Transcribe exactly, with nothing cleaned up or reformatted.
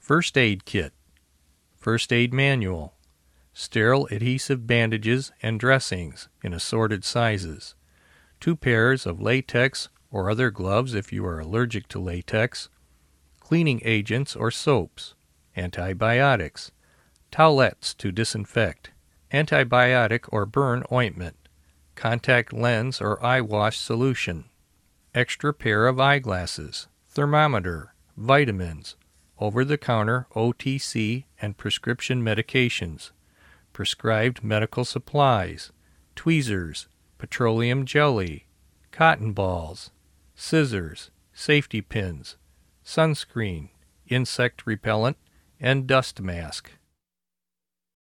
First aid kit, first aid manual, sterile adhesive bandages and dressings in assorted sizes, two pairs of latex or other gloves if you are allergic to latex, cleaning agents or soaps, antibiotics, towelettes to disinfect, antibiotic or burn ointment, contact lens or eye wash solution, extra pair of eyeglasses, thermometer, vitamins, over-the-counter O T C and prescription medications, prescribed medical supplies, tweezers, petroleum jelly, cotton balls, scissors, safety pins, sunscreen, insect repellent, and dust mask.